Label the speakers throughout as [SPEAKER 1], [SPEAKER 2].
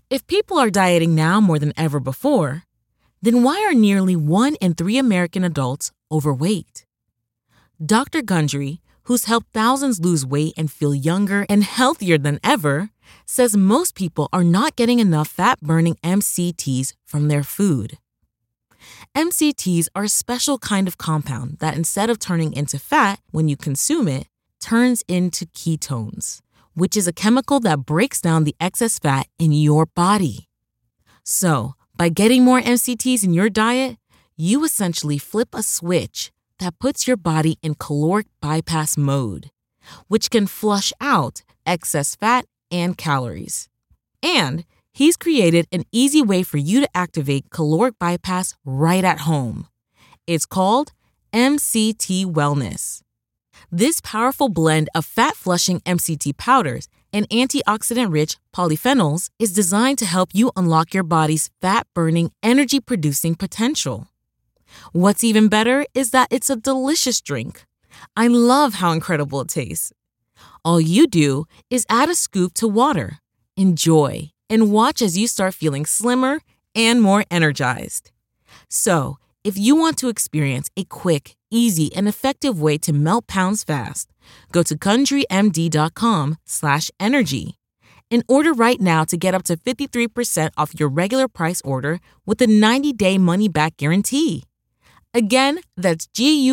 [SPEAKER 1] If people are dieting now more than ever before, then why are nearly 1 in 3 American adults overweight? Dr. Gundry, who's helped thousands lose weight and feel younger and healthier than ever, says most people are not getting enough fat-burning MCTs from their food. MCTs are a special kind of compound that instead of turning into fat when you consume it, turns into ketones, which is a chemical that breaks down the excess fat in your body. So, by getting more MCTs in your diet, you essentially flip a switch that puts your body in caloric bypass mode, which can flush out excess fat and calories. And he's created an easy way for you to activate caloric bypass right at home. It's called MCT Wellness. This powerful blend of fat-flushing MCT powders and antioxidant-rich polyphenols is designed to help you unlock your body's fat-burning, energy-producing potential. What's even better is that it's a delicious drink. I love how incredible it tastes. All you do is add a scoop to water, enjoy, and watch as you start feeling slimmer and more energized. So, if you want to experience a quick, easy, and effective way to melt pounds fast, go to GundryMD.com/energy and order right now to get up to 53% off your regular price order with a 90-day money-back guarantee. Again, that's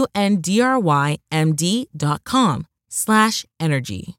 [SPEAKER 1] GUNDRYMD.com/energy.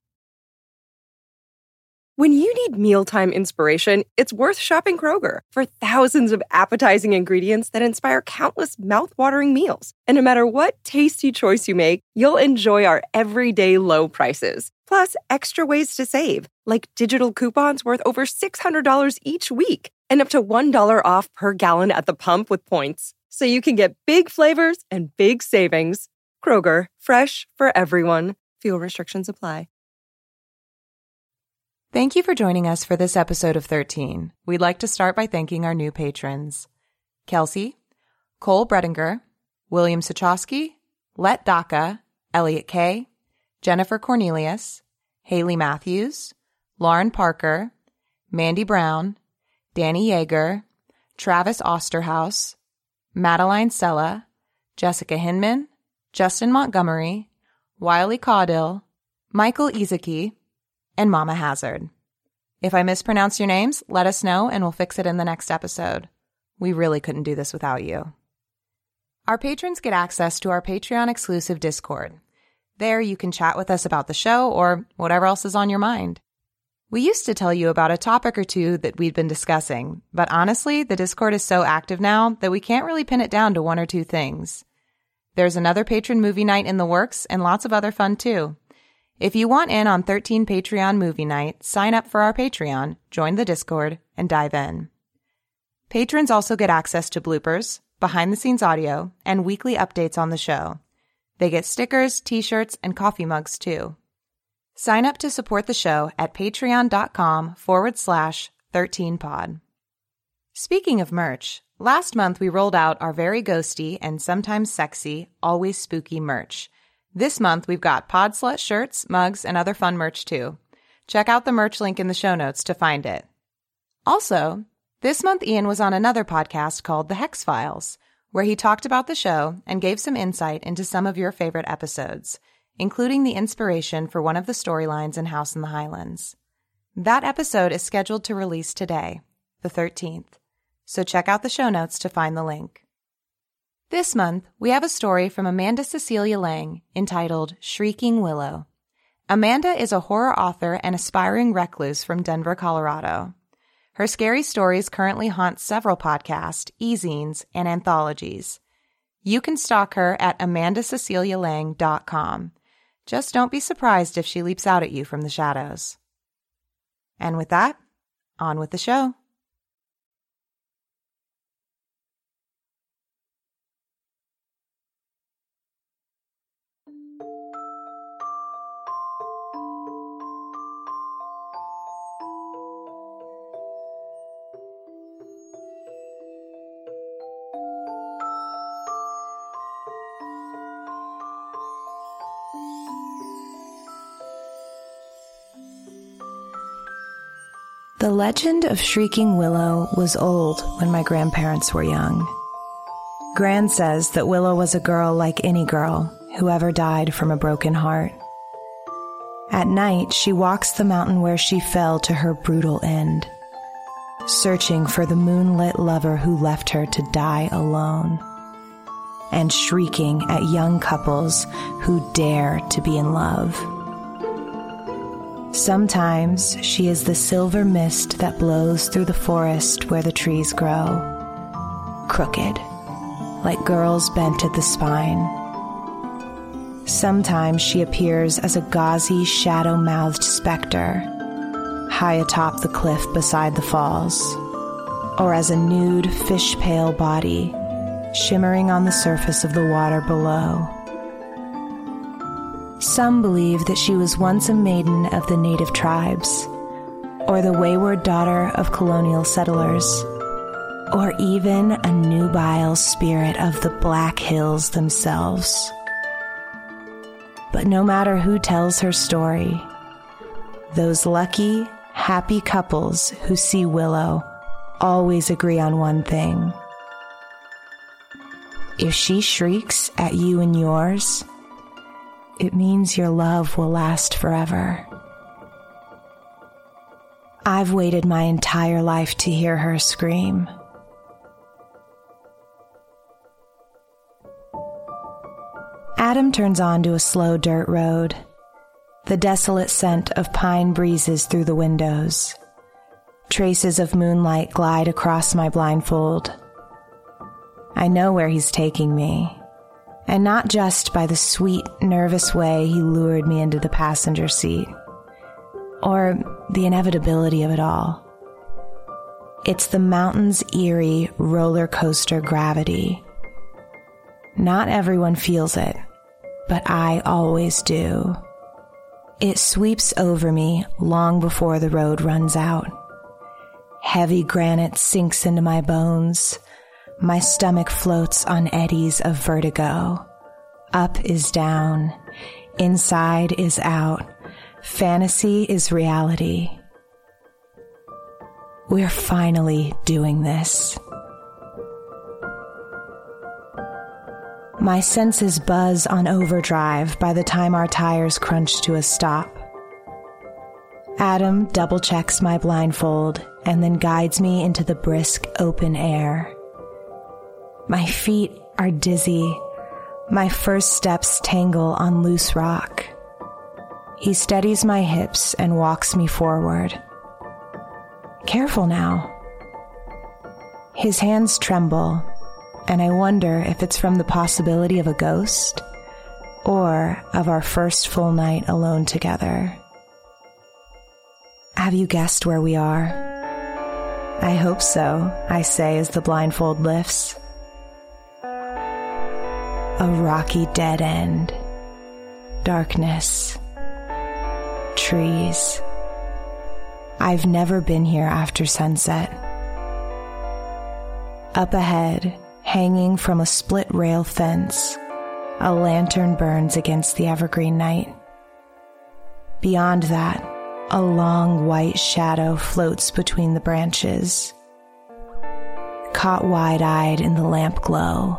[SPEAKER 2] When you need mealtime inspiration, it's worth shopping Kroger for thousands of appetizing ingredients that inspire countless mouth-watering meals. And no matter what tasty choice you make, you'll enjoy our everyday low prices. Plus, extra ways to save, like digital coupons worth over $600 each week and up to $1 off per gallon at the pump with points. So you can get big flavors and big savings. Kroger, fresh for everyone. Fuel restrictions apply.
[SPEAKER 3] Thank you for joining us for this episode of 13. We'd like to start by thanking our new patrons: Kelsey, Cole Bredinger, William Sachowski, Let Daka, Elliot K., Jennifer Cornelius, Haley Matthews, Lauren Parker, Mandy Brown, Danny Yeager, Travis Osterhaus, Madeline Sella, Jessica Hinman, Justin Montgomery, Wiley Caudill, Michael Izaki, and Mama Hazard. If I mispronounce your names, let us know and we'll fix it in the next episode. We really couldn't do this without you. Our patrons get access to our Patreon-exclusive Discord. There you can chat with us about the show or whatever else is on your mind. We used to tell you about a topic or two that we'd been discussing, but honestly, the Discord is so active now that we can't really pin it down to one or two things. There's another patron movie night in the works and lots of other fun too. If you want in on 13 Patreon movie night, sign up for our Patreon, join the Discord, and dive in. Patrons also get access to bloopers, behind-the-scenes audio, and weekly updates on the show. They get stickers, t-shirts, and coffee mugs too. Sign up to support the show at patreon.com/13pod. Speaking of merch, last month we rolled out our very ghosty and sometimes sexy, always spooky merch. This month, we've got Pod Slut shirts, mugs, and other fun merch, too. Check out the merch link in the show notes to find it. Also, this month Ian was on another podcast called The Hex Files, where he talked about the show and gave some insight into some of your favorite episodes, including the inspiration for one of the storylines in House in the Highlands. That episode is scheduled to release today, the 13th, so check out the show notes to find the link. This month, we have a story from Amanda Cecilia Lang entitled Shrieking Willow. Amanda is a horror author and aspiring recluse from Denver, Colorado. Her scary stories currently haunt several podcasts, e-zines, and anthologies. You can stalk her at amandacecilialang.com. Just don't be surprised if she leaps out at you from the shadows. And with that, on with the show. The legend of Shrieking Willow was old when my grandparents were young. Gran says that Willow was a girl like any girl who ever died from a broken heart. At night, she walks the mountain where she fell to her brutal end, searching for the moonlit lover who left her to die alone, and shrieking at young couples who dare to be in love. Sometimes she is the silver mist that blows through the forest where the trees grow, crooked, like girls bent at the spine. Sometimes she appears as a gauzy, shadow-mouthed specter, high atop the cliff beside the falls, or as a nude, fish-pale body, shimmering on the surface of the water below. Some believe that she was once a maiden of the native tribes, or the wayward daughter of colonial settlers, or even a nubile spirit of the Black Hills themselves. But no matter who tells her story, those lucky, happy couples who see Willow always agree on one thing. If she shrieks at you and yours, it means your love will last forever. I've waited my entire life to hear her scream. Adam turns onto a slow dirt road. The desolate scent of pine breezes through the windows. Traces of moonlight glide across my blindfold. I know where he's taking me. And not just by the sweet, nervous way he lured me into the passenger seat, or the inevitability of it all. It's the mountain's eerie roller coaster gravity. Not everyone feels it, but I always do. It sweeps over me long before the road runs out. Heavy granite sinks into my bones. My stomach floats on eddies of vertigo. Up is down. Inside is out. Fantasy is reality. We're finally doing this. My senses buzz on overdrive by the time our tires crunch to a stop. Adam double-checks my blindfold and then guides me into the brisk open air. My feet are dizzy. My first steps tangle on loose rock. He steadies my hips and walks me forward. Careful now. His hands tremble, and I wonder if it's from the possibility of a ghost or of our first full night alone together. Have you guessed where we are? I hope so, I say as the blindfold lifts. A rocky dead end. Darkness. Trees. I've never been here after sunset. Up ahead, hanging from a split rail fence, a lantern burns against the evergreen night. Beyond that, a long white shadow floats between the branches, caught wide-eyed in the lamp glow.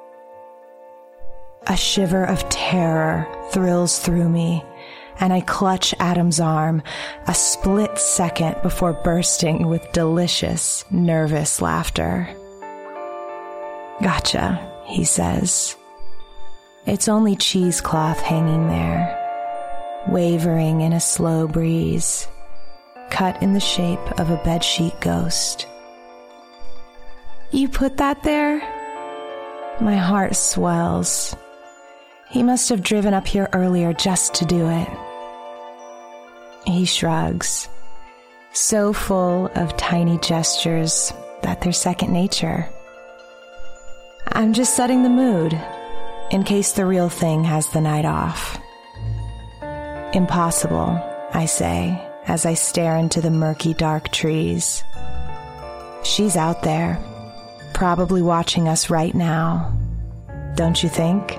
[SPEAKER 3] A shiver of terror thrills through me, and I clutch Adam's arm a split second before bursting with delicious, nervous laughter. Gotcha, he says. It's only cheesecloth hanging there, wavering in a slow breeze, cut in the shape of a bedsheet ghost. You put that there? My heart swells. He must have driven up here earlier just to do it. He shrugs, so full of tiny gestures that they're second nature. I'm just setting the mood, in case the real thing has the night off. Impossible, I say, as I stare into the murky, dark trees. She's out there, probably watching us right now. Don't you think?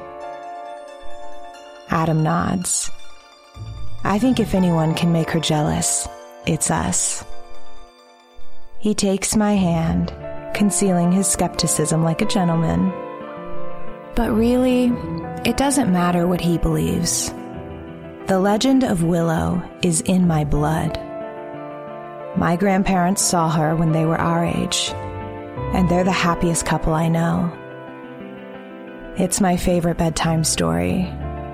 [SPEAKER 3] Adam nods. I think if anyone can make her jealous, it's us. He takes my hand, concealing his skepticism like a gentleman. But really, it doesn't matter what he believes. The legend of Willow is in my blood. My grandparents saw her when they were our age, and they're the happiest couple I know. It's my favorite bedtime story.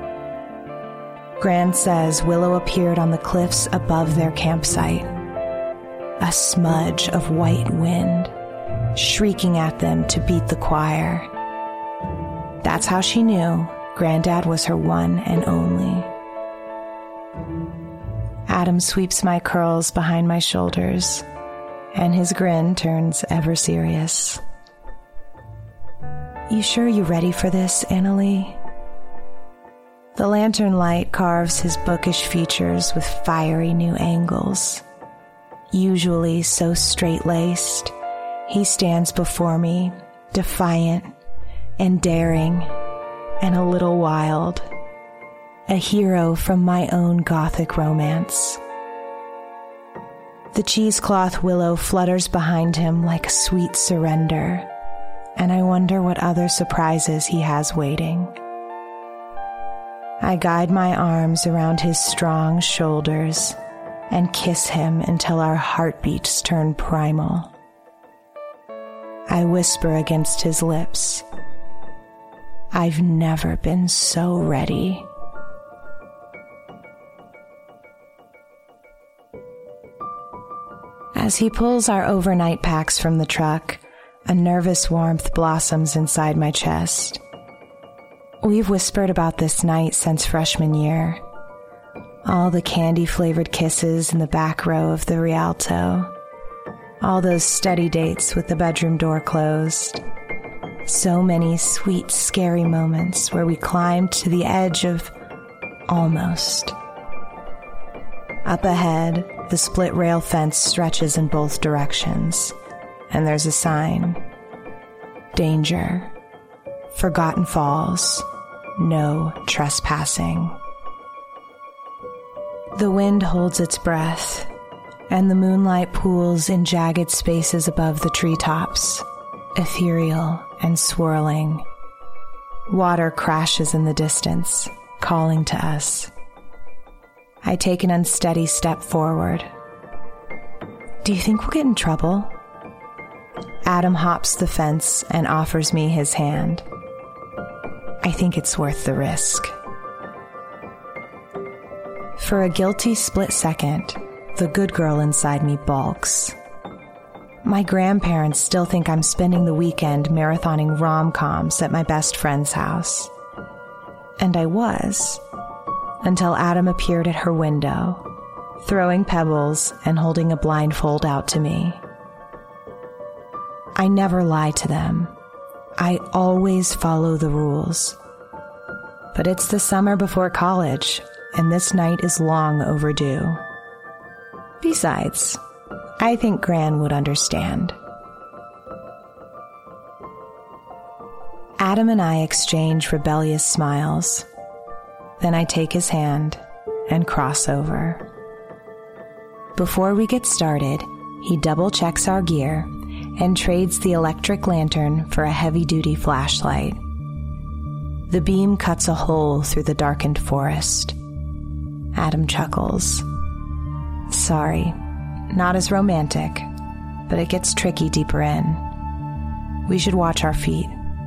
[SPEAKER 3] Gran says Willow appeared on the cliffs above their campsite, a smudge of white wind, shrieking at them to beat the choir. That's how she knew Granddad was her one and only. Adam sweeps my curls behind my shoulders, and his grin turns ever serious. You sure you're ready for this, Annalie? The lantern light carves his bookish features with fiery new angles. Usually so straight-laced, he stands before me, defiant and daring and a little wild. A hero from my own gothic romance. The cheesecloth willow flutters behind him like a sweet surrender, and I wonder what other surprises he has waiting. I guide my arms around his strong shoulders and kiss him until our heartbeats turn primal. I whisper against his lips, I've never been so ready. As he pulls our overnight packs from the truck, a nervous warmth blossoms inside my chest. We've whispered about this night since freshman year. All the candy-flavored kisses in the back row of the Rialto. All those study dates with the bedroom door closed. So many sweet, scary moments where we climbed to the edge of almost. Up ahead, the split rail fence stretches in both directions, and there's a sign. Danger. Forgotten Falls. No trespassing. The wind holds its breath, and the moonlight pools in jagged spaces above the treetops, ethereal and swirling. Water crashes in the distance, calling to us. I take an unsteady step forward. Do you think we'll get in trouble? Adam hops the fence and offers me his hand. I think it's worth the risk. For a guilty split second, the good girl inside me balks. My grandparents still think I'm spending the weekend marathoning rom-coms at my best friend's house. And I was, until Adam appeared at her window, throwing pebbles and holding a blindfold out to me. I never lie to them. I always follow the rules. But it's the summer before college, and this night is long overdue. Besides, I think Gran would understand. Adam and I exchange rebellious smiles. Then I take his hand and cross over. Before we get started, he double-checks our gear and trades the electric lantern for a heavy-duty flashlight. The beam cuts a hole through the darkened forest. Adam chuckles. Sorry, not as romantic, but it gets tricky deeper in. We should watch our feet.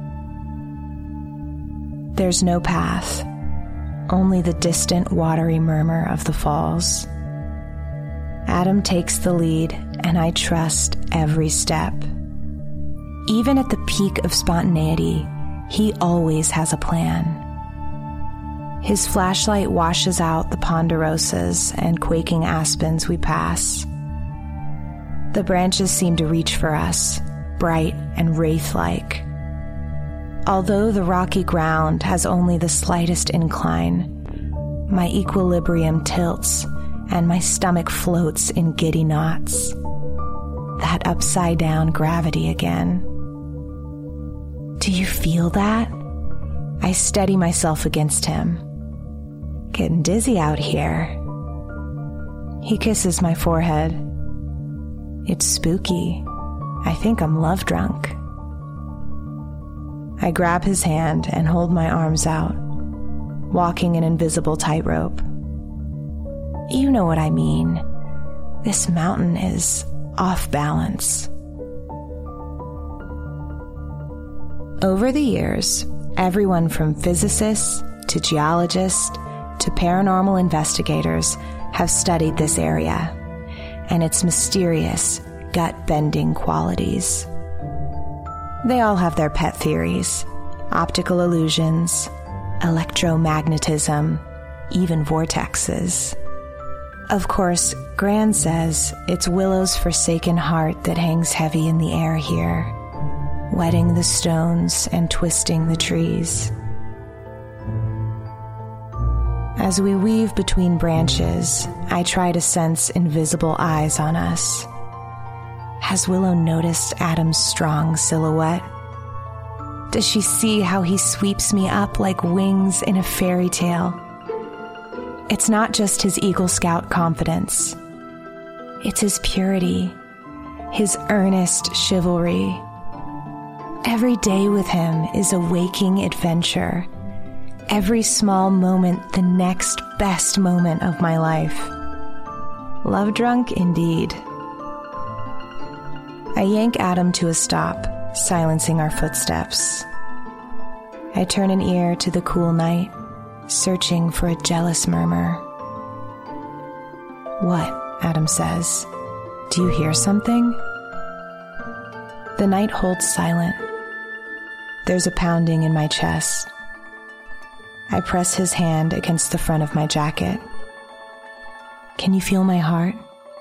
[SPEAKER 3] There's no path, only the distant watery murmur of the falls. Adam takes the lead, and I trust every step. Even at the peak of spontaneity, he always has a plan. His flashlight washes out the ponderosas and quaking aspens we pass. The branches seem to reach for us, bright and wraith-like. Although the rocky ground has only the slightest incline, my equilibrium tilts and my stomach floats in giddy knots. That upside-down gravity again. Do you feel that? I steady myself against him. Getting dizzy out here. He kisses my forehead. It's spooky. I think I'm love drunk. I grab his hand and hold my arms out, walking an invisible tightrope. You know what I mean. This mountain is off balance. Over the years, everyone from physicists to geologists to paranormal investigators have studied this area and its mysterious, gut-bending qualities. They all have their pet theories: optical illusions, electromagnetism, even vortexes. Of course, Gran says it's Willow's forsaken heart that hangs heavy in the air here, wetting the stones and twisting the trees. As we weave between branches, I try to sense invisible eyes on us. Has Willow noticed Adam's strong silhouette? Does she see how he sweeps me up like wings in a fairy tale? It's not just his Eagle Scout confidence. It's his purity, his earnest chivalry. Every day with him is a waking adventure. Every small moment, the next best moment of my life. Love drunk indeed. I yank Adam to a stop, silencing our footsteps. I turn an ear to the cool night, searching for a jealous murmur. What? Adam says. Do you hear something? The night holds silent. There's a pounding in my chest. I press his hand against the front of my jacket. Can you feel my heart?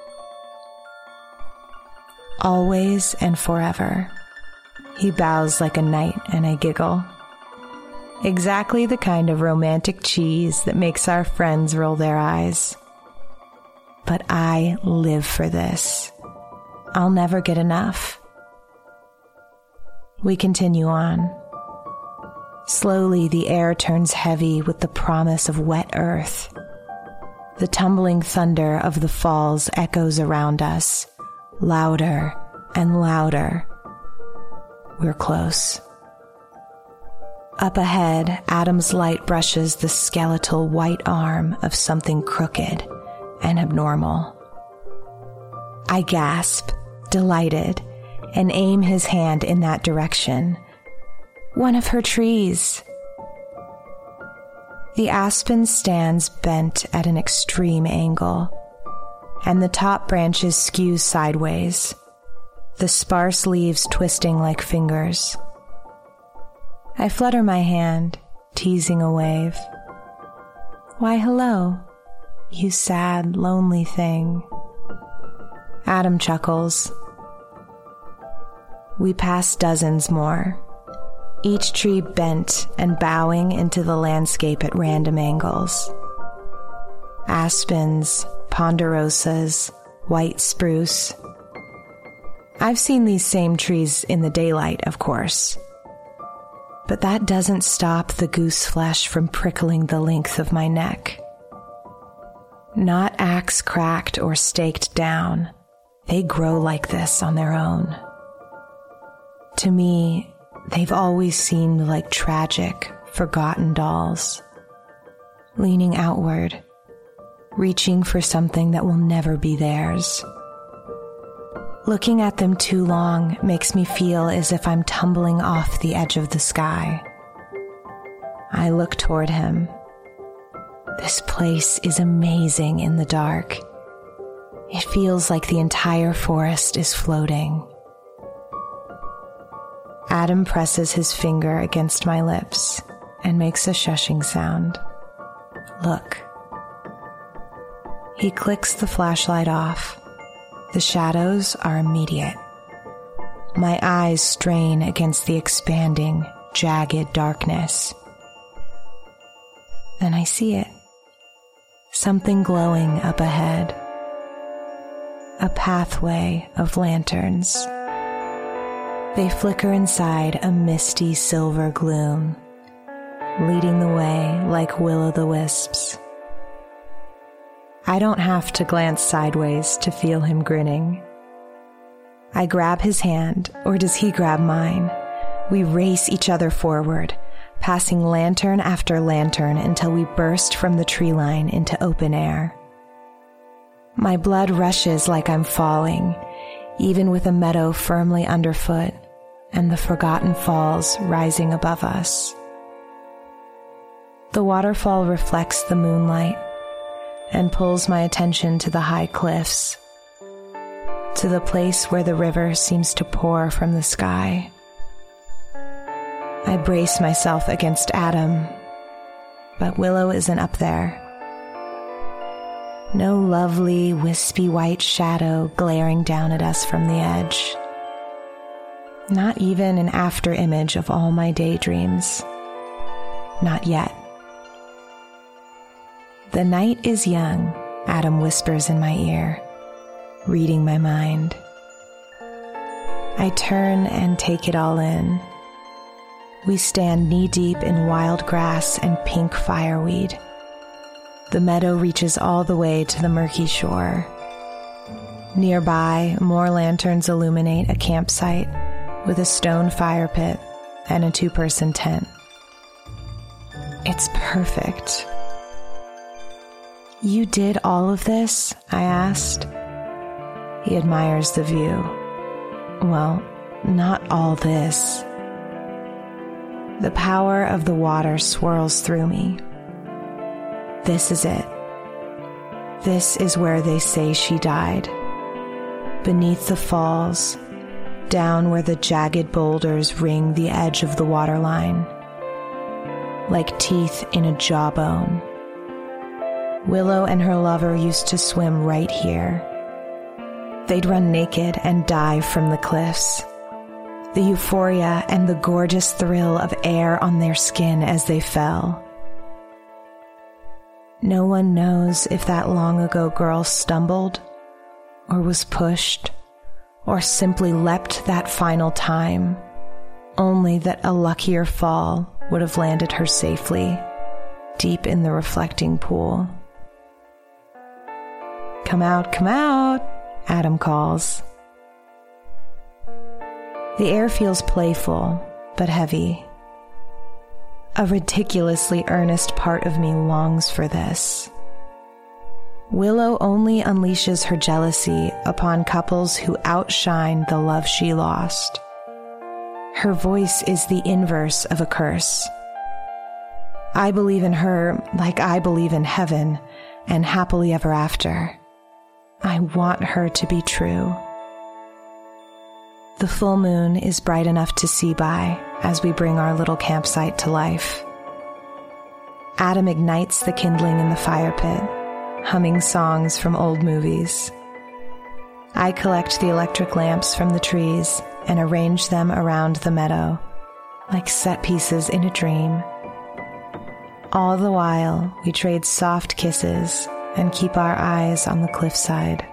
[SPEAKER 3] Always and forever. He bows like a knight and I giggle. Exactly the kind of romantic cheese that makes our friends roll their eyes. But I live for this. I'll never get enough. We continue on. Slowly, the air turns heavy with the promise of wet earth. The tumbling thunder of the falls echoes around us, louder and louder. We're close. Up ahead, Adam's light brushes the skeletal white arm of something crooked and abnormal. I gasp, delighted, and aim his hand in that direction. One of her trees. The aspen stands bent at an extreme angle, and the top branches skew sideways, the sparse leaves twisting like fingers. I flutter my hand, teasing a wave. Why, hello, you sad, lonely thing. Adam chuckles. We pass dozens more, each tree bent and bowing into the landscape at random angles. Aspens, ponderosas, white spruce. I've seen these same trees in the daylight, of course. But that doesn't stop the goose flesh from prickling the length of my neck. Not axe cracked or staked down. They grow like this on their own. To me, they've always seemed like tragic, forgotten dolls, leaning outward, reaching for something that will never be theirs. Looking at them too long makes me feel as if I'm tumbling off the edge of the sky. I look toward him. This place is amazing in the dark. It feels like the entire forest is floating. Adam presses his finger against my lips and makes a shushing sound. Look. He clicks the flashlight off. The shadows are immediate. My eyes strain against the expanding, jagged darkness. Then I see it. Something glowing up ahead. A pathway of lanterns. They flicker inside a misty silver gloom, leading the way like will-o'-the-wisps. I don't have to glance sideways to feel him grinning. I grab his hand, or does he grab mine? We race each other forward, passing lantern after lantern until we burst from the tree line into open air. My blood rushes like I'm falling, even with a meadow firmly underfoot and the forgotten falls rising above us. The waterfall reflects the moonlight and pulls my attention to the high cliffs, to the place where the river seems to pour from the sky. I brace myself against Adam, but Willow isn't up there. No lovely, wispy white shadow glaring down at us from the edge. Not even an after-image of all my daydreams. Not yet. The night is young, Adam whispers in my ear, reading my mind. I turn and take it all in. We stand knee-deep in wild grass and pink fireweed. The meadow reaches all the way to the murky shore. Nearby, more lanterns illuminate a campsite with a stone fire pit and a 2-person tent. It's perfect. You did all of this? I asked. He admires the view. Well, not all this. The power of the water swirls through me. This is it. This is where they say she died. Beneath the falls, down where the jagged boulders ring the edge of the waterline, like teeth in a jawbone. Willow and her lover used to swim right here. They'd run naked and dive from the cliffs. The euphoria and the gorgeous thrill of air on their skin as they fell. No one knows if that long-ago girl stumbled, or was pushed, or simply leapt that final time, only that a luckier fall would have landed her safely, deep in the reflecting pool. Come out, Adam calls. The air feels playful, but heavy. A ridiculously earnest part of me longs for this. Willow only unleashes her jealousy upon couples who outshine the love she lost. Her voice is the inverse of a curse. I believe in her like I believe in heaven and happily ever after. I want her to be true. The full moon is bright enough to see by as we bring our little campsite to life. Adam ignites the kindling in the fire pit, humming songs from old movies. I collect the electric lamps from the trees and arrange them around the meadow, like set pieces in a dream. All the while, we trade soft kisses and keep our eyes on the cliffside.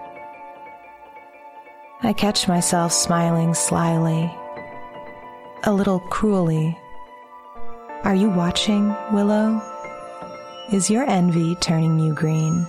[SPEAKER 3] I catch myself smiling slyly, a little cruelly. Are you watching, Willow? Is your envy turning you green?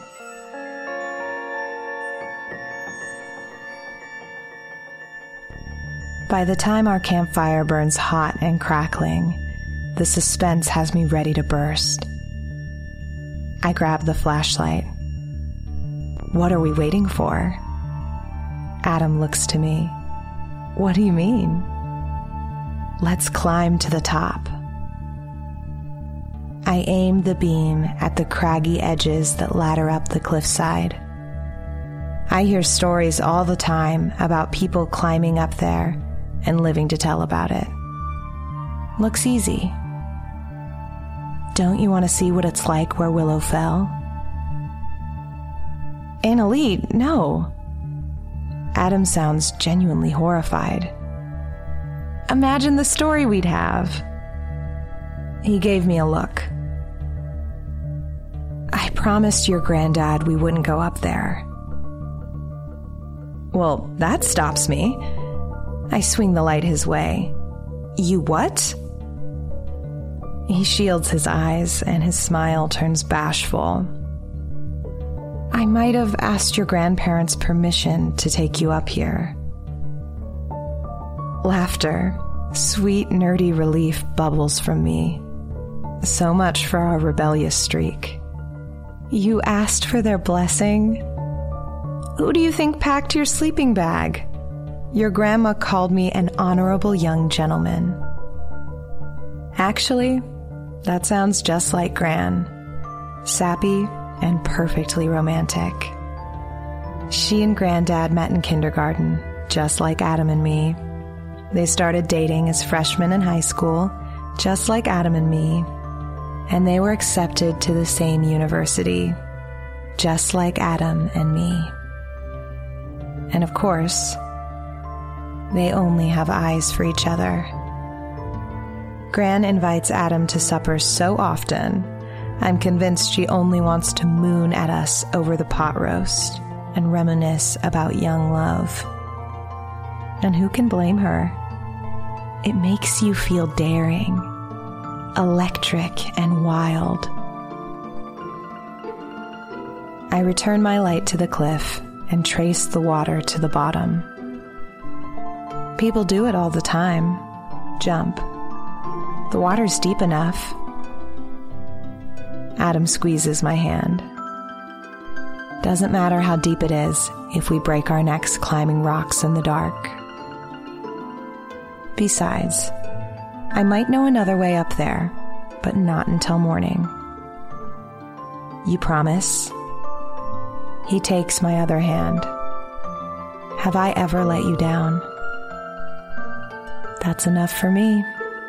[SPEAKER 3] By the time our campfire burns hot and crackling, the suspense has me ready to burst. I grab the flashlight. What are we waiting for? Adam looks to me. What do you mean? Let's climb to the top. I aim the beam at the craggy edges that ladder up the cliffside. I hear stories all the time about people climbing up there and living to tell about it. Looks easy. Don't you want to see what it's like where Willow fell? Annalie, no. Adam sounds genuinely horrified. Imagine the story we'd have. He gave me a look. I promised your granddad we wouldn't go up there. Well, that stops me. I swing the light his way. You what? He shields his eyes and his smile turns bashful. I might have asked your grandparents' permission to take you up here. Laughter, sweet, nerdy relief bubbles from me. So much for our rebellious streak. You asked for their blessing? Who do you think packed your sleeping bag? Your grandma called me an honorable young gentleman. Actually, that sounds just like Gran. Sappy and perfectly romantic. She and Granddad met in kindergarten, just like Adam and me. They started dating as freshmen in high school, just like Adam and me. And they were accepted to the same university, just like Adam and me. And of course, they only have eyes for each other. Gran invites Adam to supper so often, I'm convinced she only wants to moon at us over the pot roast and reminisce about young love. And who can blame her? It makes you feel daring, electric, and wild. I return my light to the cliff and trace the water to the bottom. People do it all the time. Jump. The water's deep enough. Adam squeezes my hand. Doesn't matter how deep it is if we break our necks climbing rocks in the dark. Besides, I might know another way up there, but not until morning. You promise? He takes my other hand. Have I ever let you down? That's enough for me.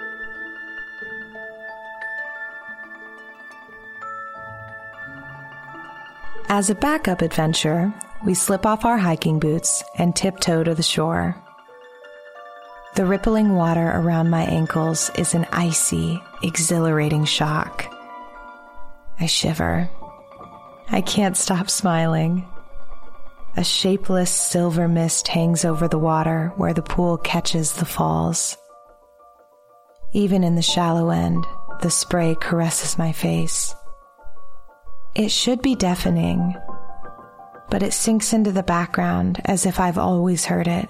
[SPEAKER 3] As a backup adventure, we slip off our hiking boots and tiptoe to the shore. The rippling water around my ankles is an icy, exhilarating shock. I shiver. I can't stop smiling. A shapeless silver mist hangs over the water where the pool catches the falls. Even in the shallow end, the spray caresses my face. It should be deafening, but it sinks into the background as if I've always heard it.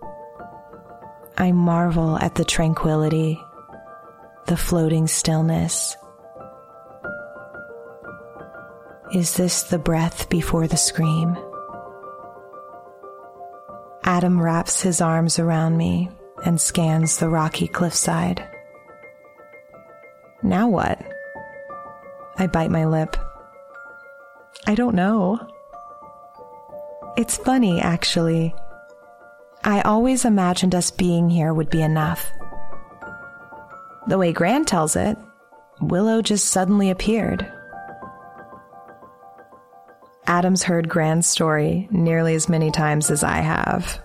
[SPEAKER 3] I marvel at the tranquility, the floating stillness. Is this the breath before the scream? Adam wraps his arms around me and scans the rocky cliffside. Now what? I bite my lip. I don't know. It's funny, actually. I always imagined us being here would be enough. The way Gran tells it, Willow just suddenly appeared. Adam's heard Gran's story nearly as many times as I have.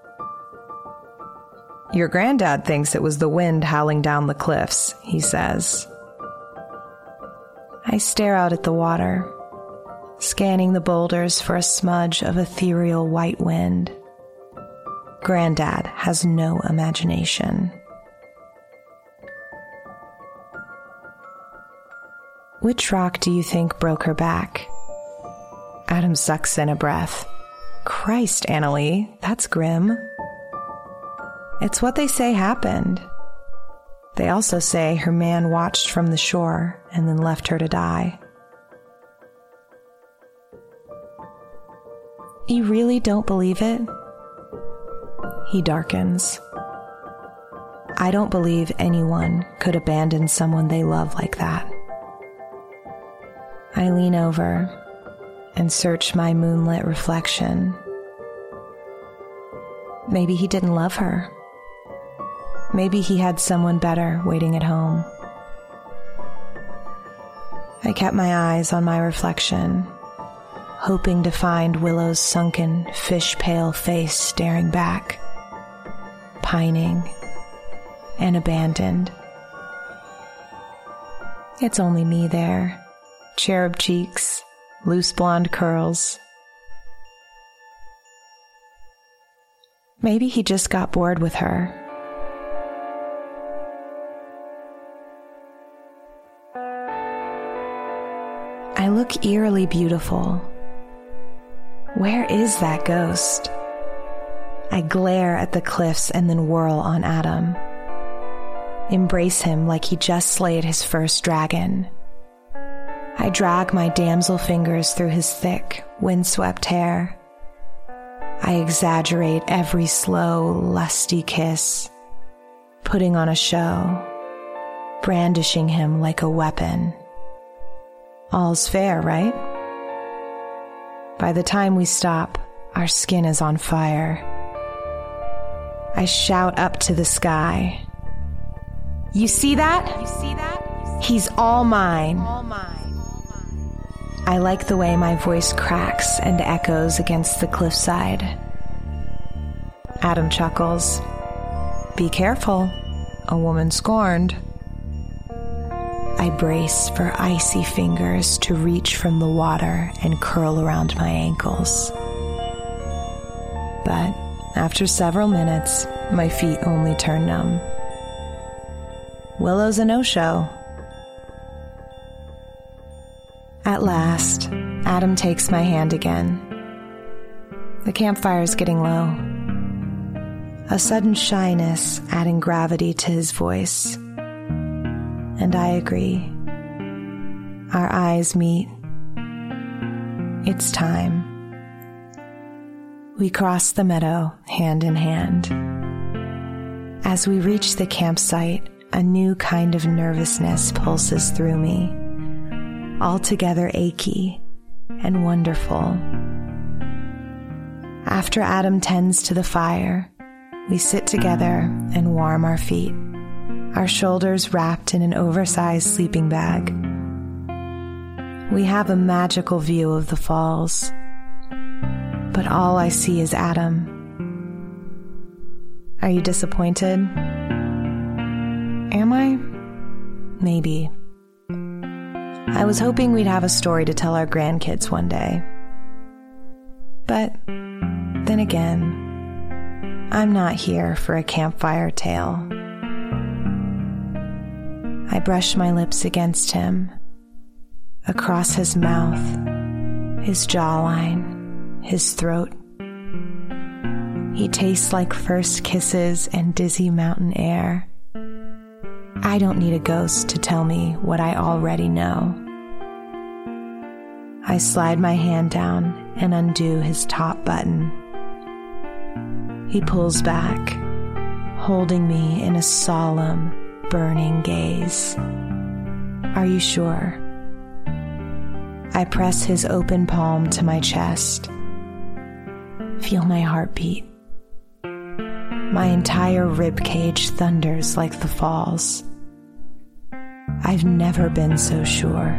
[SPEAKER 3] Your granddad thinks it was the wind howling down the cliffs, he says. I stare out at the water, scanning the boulders for a smudge of ethereal white wind. Granddad has no imagination. Which rock do you think broke her back? Adam sucks in a breath. Christ, Annalie, that's grim. It's what they say happened. They also say her man watched from the shore and then left her to die. You really don't believe it? He darkens. I don't believe anyone could abandon someone they love like that. I lean over and search my moonlit reflection. Maybe he didn't love her. Maybe he had someone better waiting at home. I kept my eyes on my reflection, hoping to find Willow's sunken, fish-pale face staring back, pining and abandoned. It's only me there, cherub cheeks, loose blonde curls. Maybe he just got bored with her. I look eerily beautiful. Where is that ghost? I glare at the cliffs and then whirl on Adam. Embrace him like he just slayed his first dragon. I drag my damsel fingers through his thick, windswept hair. I exaggerate every slow, lusty kiss, putting on a show, brandishing him like a weapon. All's fair, right? By the time we stop, our skin is on fire. I shout up to the sky. You see that? He's all mine. I like the way my voice cracks and echoes against the cliffside. Adam chuckles. Be careful, a woman scorned. I brace for icy fingers to reach from the water and curl around my ankles. But after several minutes, my feet only turn numb. Willow's a no-show. At last, Adam takes my hand again. The campfire's getting low. A sudden shyness adding gravity to his voice. And I agree. Our eyes meet. It's time. We cross the meadow hand in hand. As we reach the campsite, a new kind of nervousness pulses through me, altogether achy and wonderful. After Adam tends to the fire, we sit together and warm our feet, our shoulders wrapped in an oversized sleeping bag. We have a magical view of the falls, but all I see is Adam. Are you disappointed? Am I? Maybe. I was hoping we'd have a story to tell our grandkids one day. But then again, I'm not here for a campfire tale. I brush my lips against him, across his mouth, his jawline, his throat. He tastes like first kisses and dizzy mountain air. I don't need a ghost to tell me what I already know. I slide my hand down and undo his top button. He pulls back, holding me in a solemn, burning gaze. Are you sure? I press his open palm to my chest. Feel my heartbeat. My entire ribcage thunders like the falls. I've never been so sure.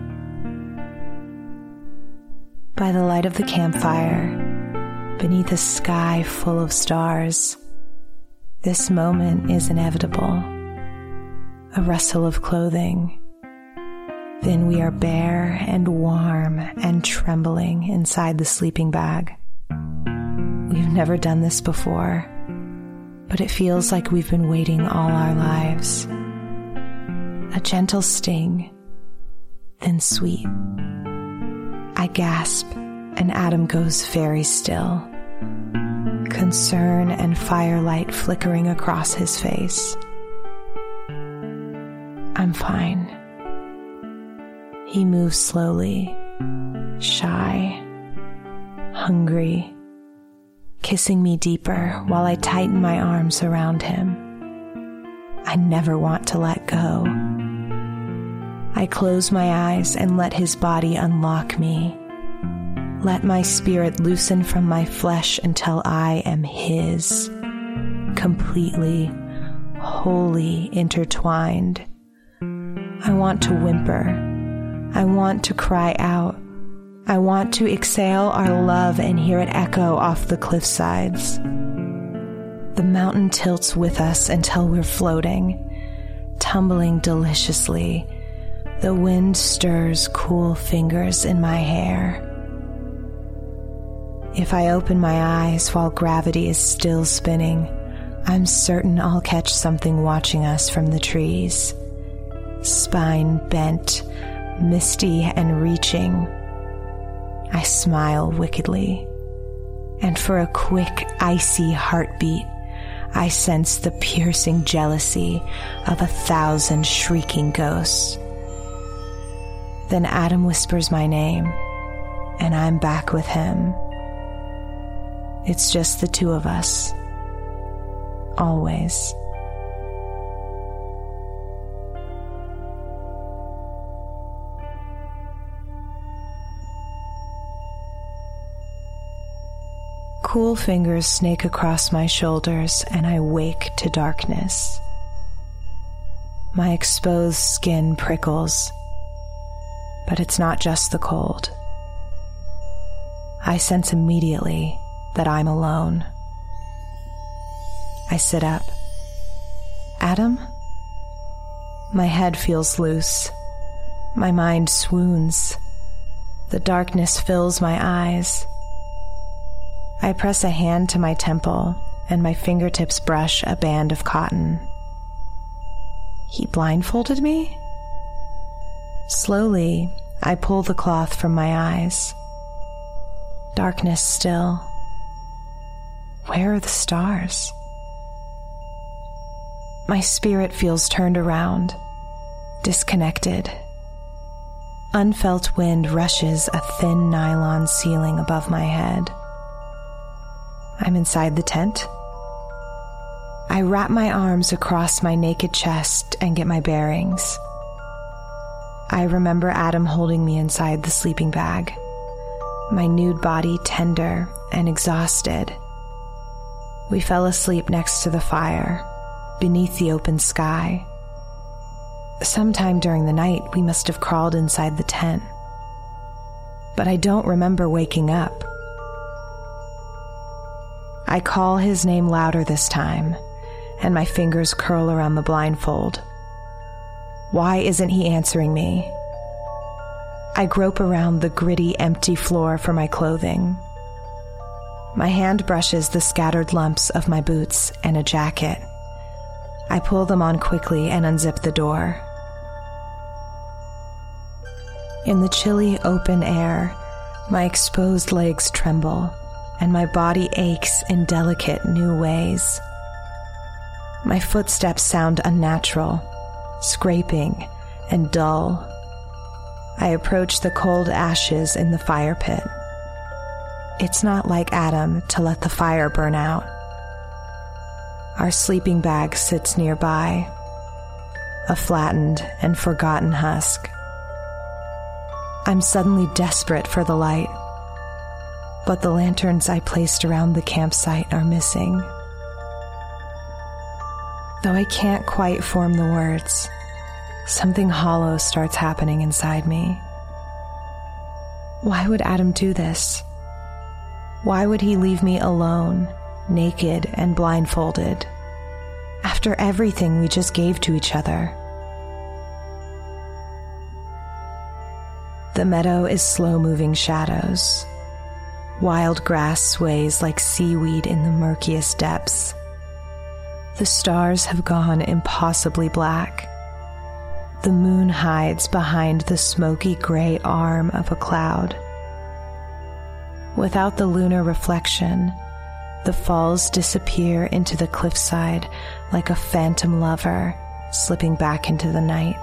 [SPEAKER 3] By the light of the campfire, beneath a sky full of stars, this moment is inevitable. A rustle of clothing. Then we are bare and warm and trembling inside the sleeping bag. We've never done this before, but it feels like we've been waiting all our lives. A gentle sting, then sweet. I gasp, and Adam goes very still. Concern and firelight flickering across his face. I'm fine. He moves slowly, shy, hungry, kissing me deeper while I tighten my arms around him. I never want to let go. I close my eyes and let his body unlock me. Let my spirit loosen from my flesh until I am his, completely, wholly intertwined. I want to whimper. I want to cry out. I want to exhale our love and hear it echo off the cliffsides. The mountain tilts with us until we're floating, tumbling deliciously. The wind stirs cool fingers in my hair. If I open my eyes while gravity is still spinning, I'm certain I'll catch something watching us from the trees. Spine bent, misty and reaching. I smile wickedly. and for a quick, icy heartbeat, I sense the piercing jealousy of 1,000 shrieking ghosts. Then Adam whispers my name, and I'm back with him. It's just the two of us. Always. Cool fingers snake across my shoulders, and I wake to darkness. My exposed skin prickles, but it's not just the cold. I sense immediately that I'm alone. I sit up. Adam? My head feels loose. My mind swoons. The darkness fills my eyes. I press a hand to my temple, and my fingertips brush a band of cotton. He blindfolded me? Slowly, I pull the cloth from my eyes. Darkness still. Where are the stars? My spirit feels turned around, disconnected. Unfelt wind rushes a thin nylon ceiling above my head. I'm inside the tent. I wrap my arms across my naked chest and get my bearings. I remember Adam holding me inside the sleeping bag, my nude body tender and exhausted. We fell asleep next to the fire, beneath the open sky. Sometime during the night, we must have crawled inside the tent. But I don't remember waking up. I call his name louder this time, and my fingers curl around the blindfold. Why isn't he answering me? I grope around the gritty, empty floor for my clothing. My hand brushes the scattered lumps of my boots and a jacket. I pull them on quickly and unzip the door. In the chilly, open air, my exposed legs tremble, and my body aches in delicate new ways. My footsteps sound unnatural, scraping and dull. I approach the cold ashes in the fire pit. It's not like Adam to let the fire burn out. Our sleeping bag sits nearby, a flattened and forgotten husk. I'm suddenly desperate for the light, but the lanterns I placed around the campsite are missing. Though I can't quite form the words, something hollow starts happening inside me. Why would Adam do this? Why would he leave me alone, naked and blindfolded, after everything we just gave to each other? The meadow is slow-moving shadows. Wild grass sways like seaweed in the murkiest depths. The stars have gone impossibly black. The moon hides behind the smoky gray arm of a cloud. Without the lunar reflection, the falls disappear into the cliffside like a phantom lover slipping back into the night.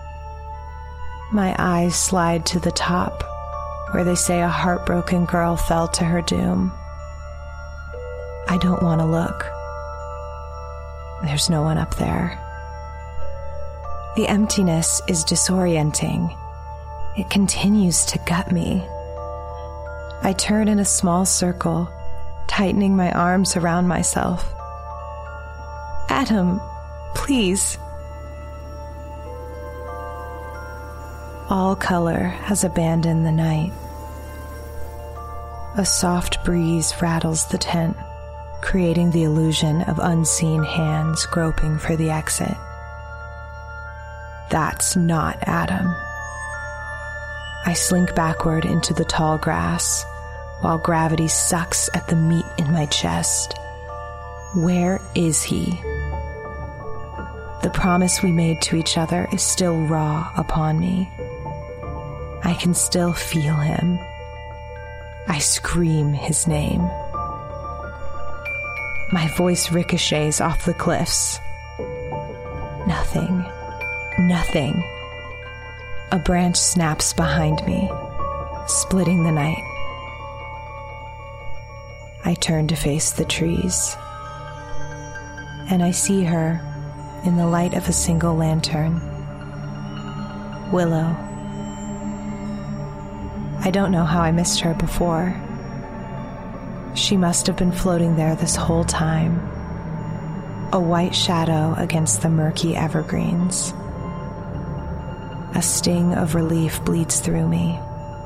[SPEAKER 3] My eyes slide to the top, where they say a heartbroken girl fell to her doom. I don't want to look. There's no one up there. The emptiness is disorienting. It continues to gut me. I turn in a small circle, tightening my arms around myself. Adam, please. All color has abandoned the night. A soft breeze rattles the tent, creating the illusion of unseen hands groping for the exit. That's not Adam. I slink backward into the tall grass, while gravity sucks at the meat in my chest. Where is he? The promise we made to each other is still raw upon me. I can still feel him. I scream his name. My voice ricochets off the cliffs. Nothing. Nothing. A branch snaps behind me, splitting the night. I turn to face the trees, and I see her in the light of a single lantern. Willow. I don't know how I missed her before. She must have been floating there this whole time, a white shadow against the murky evergreens. A sting of relief bleeds through me.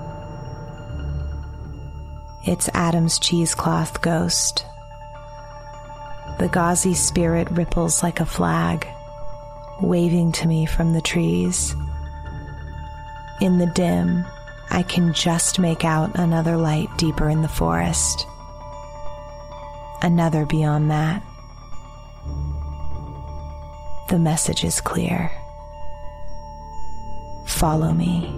[SPEAKER 3] It's Adam's cheesecloth ghost. The gauzy spirit ripples like a flag, waving to me from the trees. In the dim, I can just make out another light deeper in the forest. Another beyond that. The message is clear. Follow me.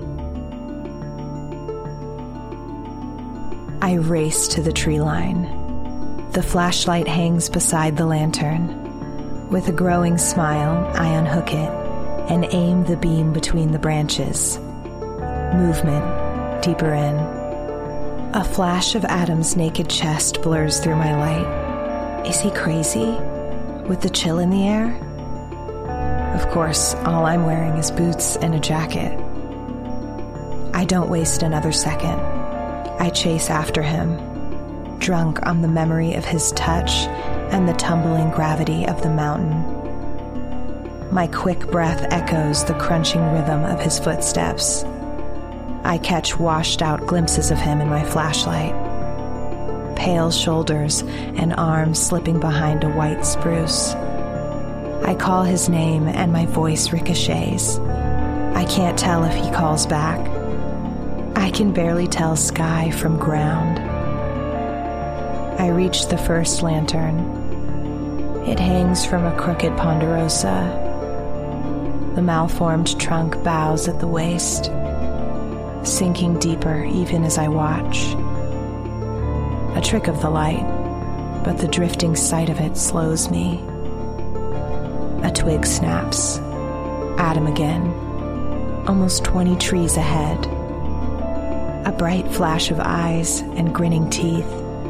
[SPEAKER 3] I race to the tree line. The flashlight hangs beside the lantern. With a growing smile, I unhook it and aim the beam between the branches. Movement, deeper in. A flash of Adam's naked chest blurs through my light. Is he crazy? With the chill in the air? Of course, all I'm wearing is boots and a jacket. I don't waste another second. I chase after him, drunk on the memory of his touch and the tumbling gravity of the mountain. My quick breath echoes the crunching rhythm of his footsteps. I catch washed-out glimpses of him in my flashlight. Pale shoulders and arms slipping behind a white spruce. I call his name and my voice ricochets. I can't tell if he calls back. I can barely tell sky from ground. I reach the first lantern. It hangs from a crooked ponderosa. The malformed trunk bows at the waist, sinking deeper even as I watch. A trick of the light, but the drifting sight of it slows me. A twig snaps. Adam again. Almost 20 trees ahead. A bright flash of eyes and grinning teeth.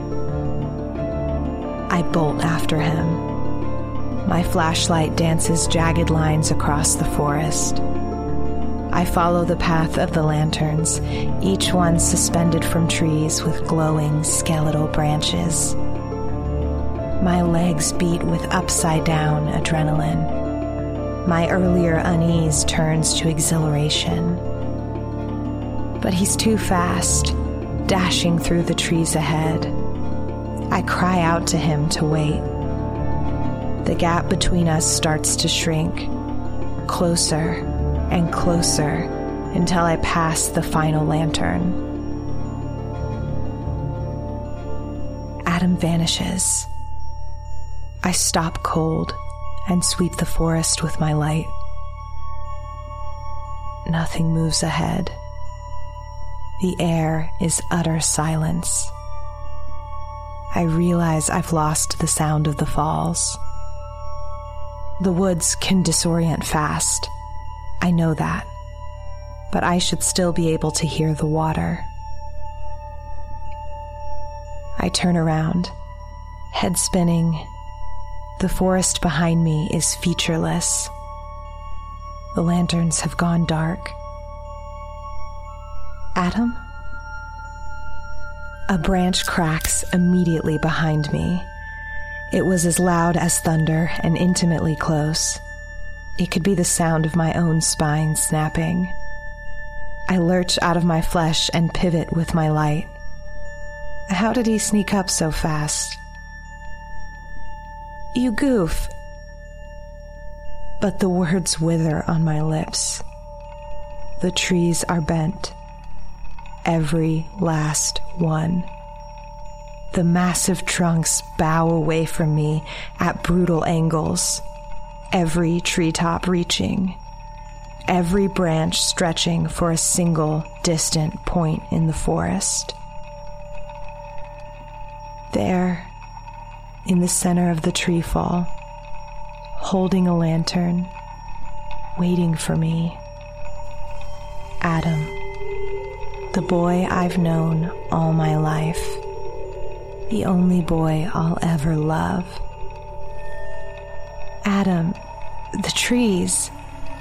[SPEAKER 3] I bolt after him. My flashlight dances jagged lines across the forest. I follow the path of the lanterns, each one suspended from trees with glowing skeletal branches. My legs beat with upside-down adrenaline. My earlier unease turns to exhilaration. But he's too fast, dashing through the trees ahead. I cry out to him to wait. The gap between us starts to shrink, closer and closer, until I pass the final lantern. Adam vanishes. I stop cold and sweep the forest with my light. Nothing moves ahead. The air is utter silence. I realize I've lost the sound of the falls. The woods can disorient fast. I know that. But I should still be able to hear the water. I turn around, head spinning. The forest behind me is featureless. The lanterns have gone dark. Adam? A branch cracks immediately behind me. It was as loud as thunder and intimately close. It could be the sound of my own spine snapping. I lurch out of my flesh and pivot with my light. How did he sneak up so fast? You goof. But the words wither on my lips. The trees are bent. Every last one. The massive trunks bow away from me at brutal angles. Every treetop reaching. Every branch stretching for a single distant point in the forest. There, in the center of the tree fall, holding a lantern, waiting for me. Adam, the boy I've known all my life, the only boy I'll ever love. Adam, the trees.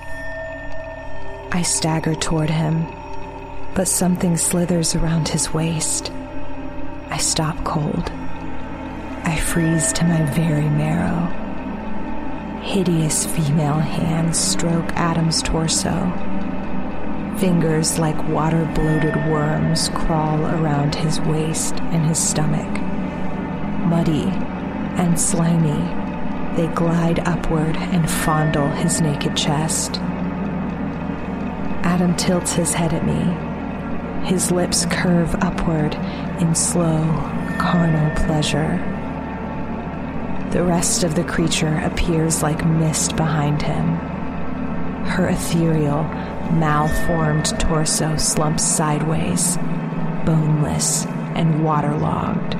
[SPEAKER 3] I stagger toward him, but something slithers around his waist. I stop cold. I freeze to my very marrow. Hideous female hands stroke Adam's torso. Fingers like water-bloated worms crawl around his waist and his stomach. Muddy and slimy, they glide upward and fondle his naked chest. Adam tilts his head at me. His lips curve upward in slow, carnal pleasure. The rest of the creature appears like mist behind him. Her ethereal, malformed torso slumps sideways, boneless and waterlogged.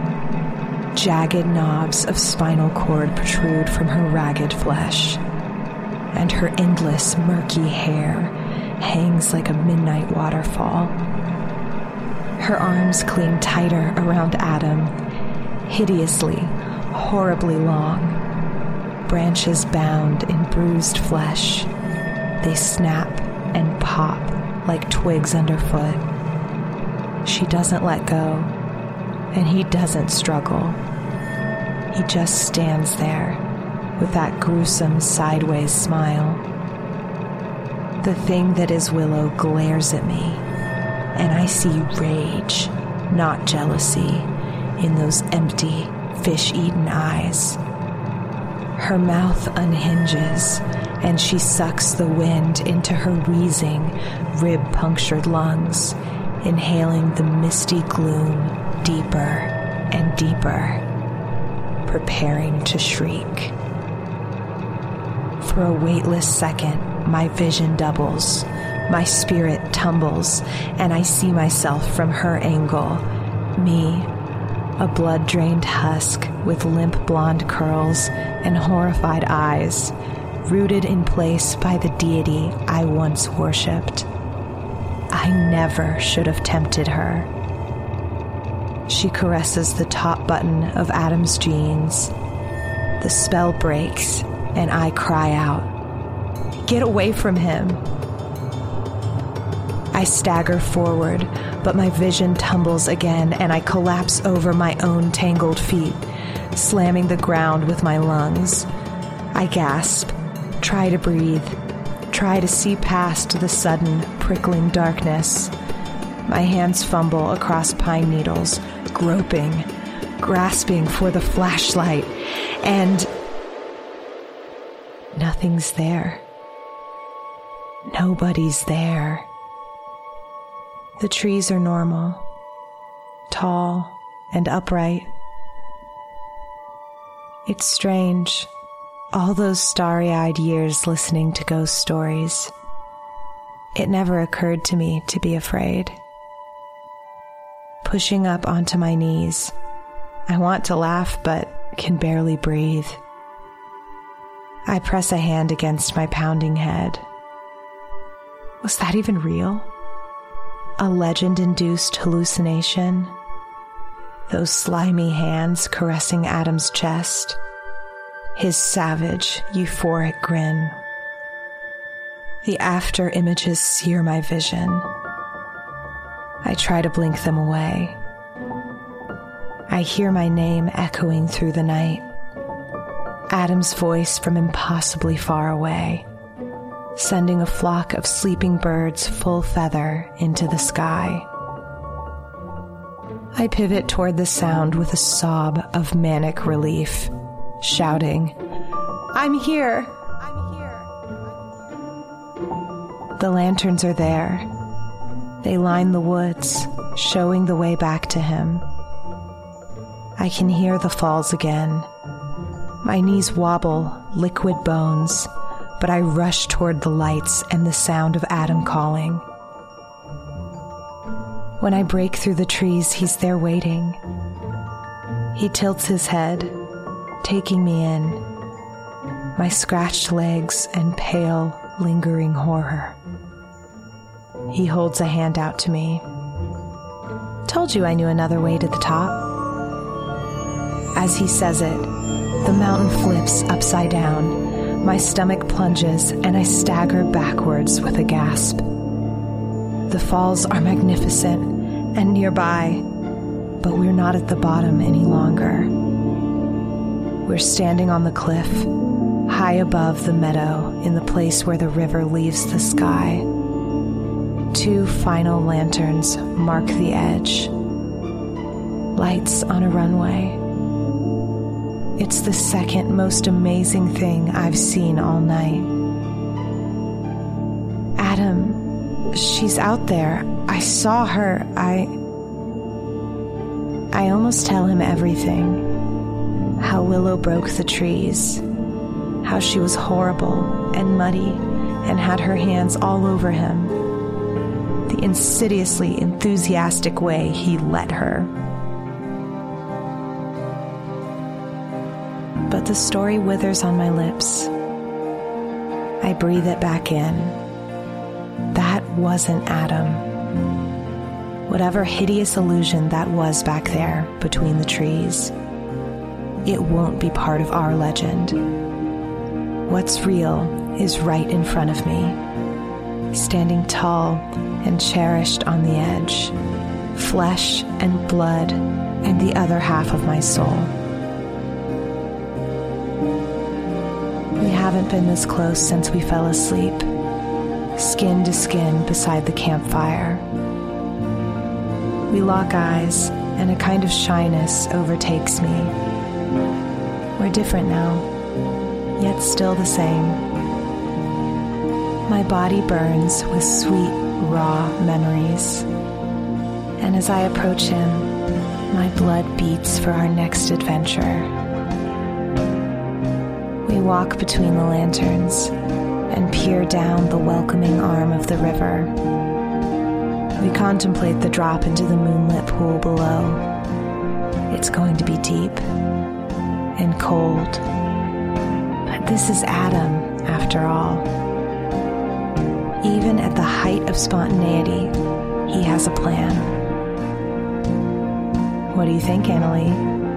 [SPEAKER 3] Jagged knobs of spinal cord protrude from her ragged flesh, and her endless, murky hair hangs like a midnight waterfall. Her arms cling tighter around Adam, hideously, horribly long. Branches bound in bruised flesh. They snap and pop like twigs underfoot. She doesn't let go, and he doesn't struggle. He just stands there with that gruesome sideways smile. The thing that is Willow glares at me, and I see rage, not jealousy, in those empty, fish-eaten eyes. Her mouth unhinges, and she sucks the wind into her wheezing, rib-punctured lungs, inhaling the misty gloom deeper and deeper, preparing to shriek. For a weightless second, my vision doubles, my spirit tumbles, and I see myself from her angle, me, a blood-drained husk with limp blonde curls and horrified eyes, rooted in place by the deity I once worshipped. I never should have tempted her. She caresses the top button of Adam's jeans. The spell breaks, and I cry out, "Get away from him!" I stagger forward, but my vision tumbles again, and I collapse over my own tangled feet, slamming the ground with my lungs. I gasp, try to breathe, try to see past the sudden, prickling darkness. My hands fumble across pine needles, groping, grasping for the flashlight, and nothing's there. Nobody's there. The trees are normal, tall and upright. It's strange, all those starry-eyed years listening to ghost stories. It never occurred to me to be afraid. Pushing up onto my knees, I want to laugh but can barely breathe. I press a hand against my pounding head. Was that even real? A legend-induced hallucination? Those slimy hands caressing Adam's chest, his savage, euphoric grin. The after images sear my vision. I try to blink them away. I hear my name echoing through the night. Adam's voice from impossibly far away, sending a flock of sleeping birds full feather into the sky. I pivot toward the sound with a sob of manic relief, shouting, "I'm here! I'm here! The lanterns are there. They line the woods, showing the way back to him. I can hear the falls again. My knees wobble, liquid bones, but I rush toward the lights and the sound of Adam calling. When I break through the trees, he's there waiting. He tilts his head, taking me in, my scratched legs and pale, lingering horror. He holds a hand out to me. Told you I knew another way to the top. As he says it, the mountain flips upside down, my stomach plunges, and I stagger backwards with a gasp. The falls are magnificent and nearby, but we're not at the bottom any longer. We're standing on the cliff, high above the meadow in the place where the river leaves the sky. 2 final lanterns mark the edge. Lights on a runway. It's the second most amazing thing I've seen all night. Adam, she's out there. I saw her. I almost tell him everything. How Willow broke the trees. How she was horrible and muddy and had her hands all over him. The insidiously enthusiastic way he let her. But the story withers on my lips. I breathe it back in. That wasn't Adam. Whatever hideous illusion that was back there between the trees, it won't be part of our legend. What's real is right in front of me, standing tall and cherished on the edge, flesh and blood and the other half of my soul. We haven't been this close since we fell asleep, skin to skin beside the campfire. We lock eyes, and a kind of shyness overtakes me. We're different now, yet still the same. My body burns with sweet, raw memories. And as I approach him, my blood beats for our next adventure. We walk between the lanterns and peer down the welcoming arm of the river. We contemplate the drop into the moonlit pool below. It's going to be deep and cold. But this is Adam, after all. Even at the height of spontaneity, he has a plan. What do you think, Annalie?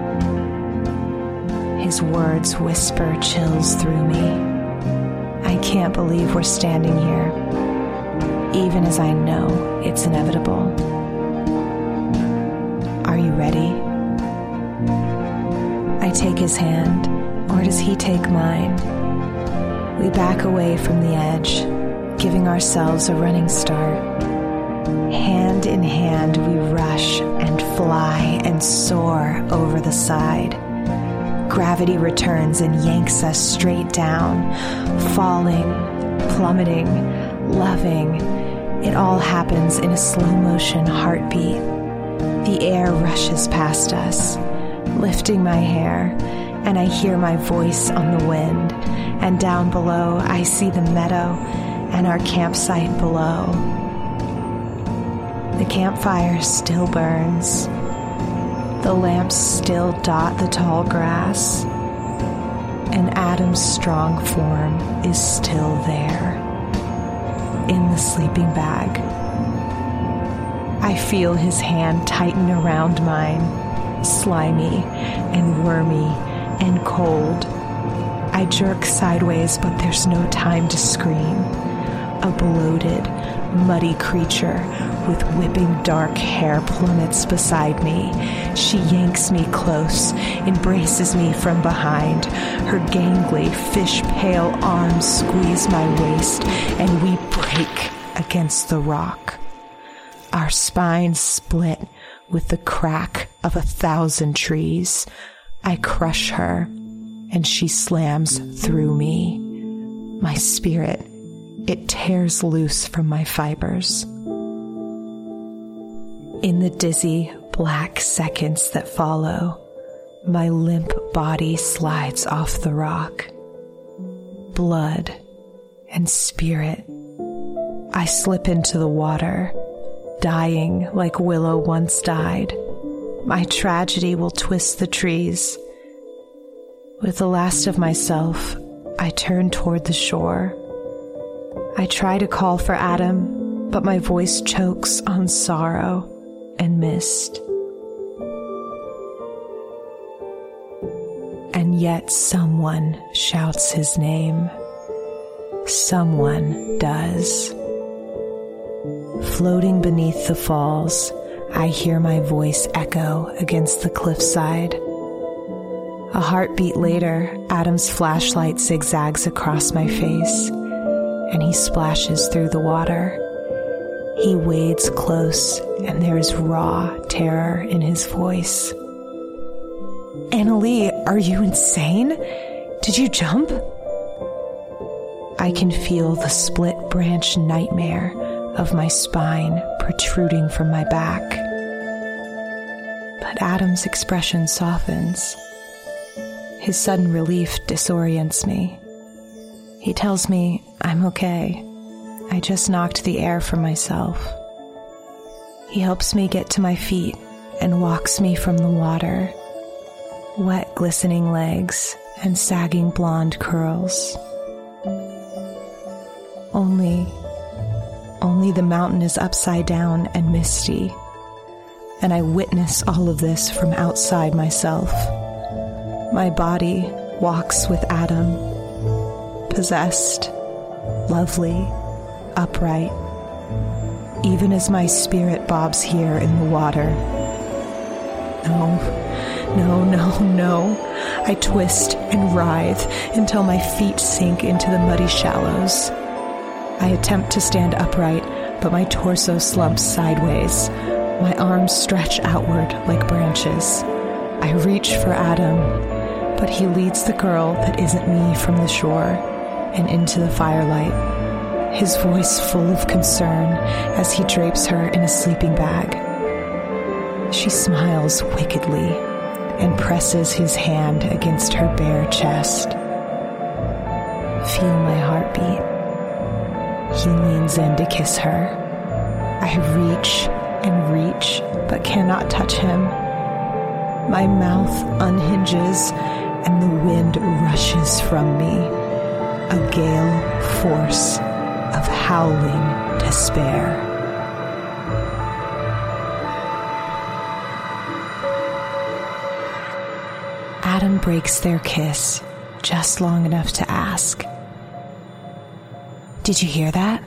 [SPEAKER 3] His words whisper chills through me. I can't believe we're standing here, even as I know it's inevitable. Are you ready? I take his hand, or does he take mine? We back away from the edge, giving ourselves a running start. Hand in hand, we rush and fly and soar over the side. Gravity returns and yanks us straight down, falling, plummeting, loving. It all happens in a slow-motion heartbeat. The air rushes past us, lifting my hair, and I hear my voice on the wind. And down below, I see the meadow and our campsite below. The campfire still burns. The lamps still dot the tall grass. And Adam's strong form is still there, in the sleeping bag. I feel his hand tighten around mine, slimy and wormy and cold. I jerk sideways, but there's no time to scream. A bloated, muddy creature with whipping dark hair plummets beside me. She yanks me close, embraces me from behind. Her gangly, fish-pale arms squeeze my waist, and we break against the rock. Our spines split with the crack of 1,000 trees. I crush her, and she slams through me. My spirit, it tears loose from my fibers. In the dizzy, black seconds that follow, my limp body slides off the rock. Blood and spirit. I slip into the water, dying like Willow once died. My tragedy will twist the trees. With the last of myself, I turn toward the shore. I try to call for Adam, but my voice chokes on sorrow and mist. And yet someone shouts his name. Someone does. Floating beneath the falls, I hear my voice echo against the cliffside. A heartbeat later, Adam's flashlight zigzags across my face, and he splashes through the water. He wades close, and there is raw terror in his voice. Annalee, are you insane? Did you jump? I can feel the split branch nightmare of my spine protruding from my back. But Adam's expression softens. His sudden relief disorients me. He tells me I'm okay. I just knocked the air from myself. He helps me get to my feet and walks me from the water. Wet, glistening legs and sagging blonde curls. Only the mountain is upside down and misty, and I witness all of this from outside myself. My body walks with Adam, possessed, lovely, upright, even as my spirit bobs here in the water. No. I twist and writhe until my feet sink into the muddy shallows. I attempt to stand upright, but my torso slumps sideways. My arms stretch outward like branches. I reach for Adam, but he leads the girl that isn't me from the shore and into the firelight, his voice full of concern as he drapes her in a sleeping bag. She smiles wickedly and presses his hand against her bare chest. Feel my heartbeat. He leans in to kiss her. I reach and reach, but cannot touch him. My mouth unhinges, and the wind rushes from me, a gale force of howling despair. Adam breaks their kiss just long enough to ask, "Did you hear that?"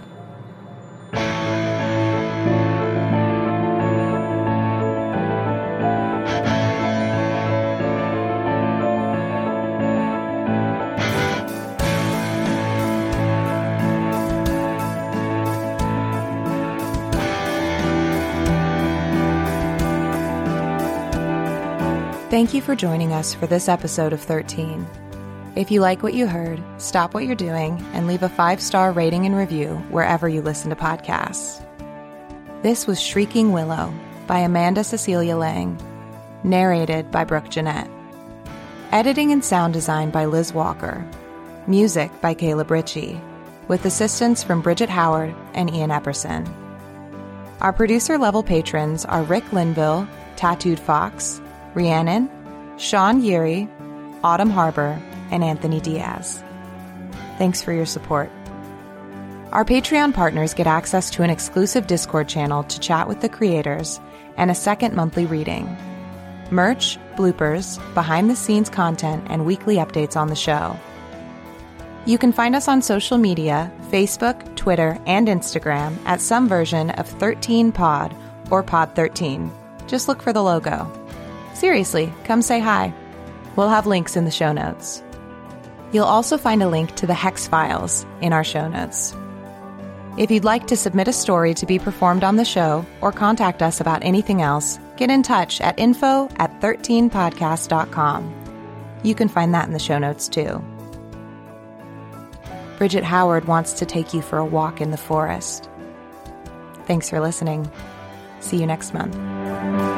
[SPEAKER 3] Thank you for joining us for this episode of 13. If you like what you heard, stop what you're doing and leave a 5-star rating and review wherever you listen to podcasts. This was Shrieking Willow by Amanda Cecilia Lang, narrated by Brooke Jeanette. Editing and sound design by Liz Walker. Music by Caleb Ritchie, with assistance from Bridget Howard and Ian Epperson. Our producer-level patrons are Rick Linville, Tattooed Fox, Rhiannon, Sean Yeary, Autumn Harbor, and Anthony Diaz. Thanks for your support. Our Patreon partners get access to an exclusive Discord channel to chat with the creators and a second monthly reading, merch, bloopers, behind-the-scenes content, and weekly updates on the show. You can find us on social media, Facebook, Twitter, and Instagram at some version of 13pod or Pod13. Just look for the logo. Seriously, come say hi. We'll have links in the show notes. You'll also find a link to the Hex Files in our show notes. If you'd like to submit a story to be performed on the show or contact us about anything else, get in touch at info@13podcast.com. You can find that in the show notes too. Bridget Howard wants to take you for a walk in the forest. Thanks for listening. See you next month.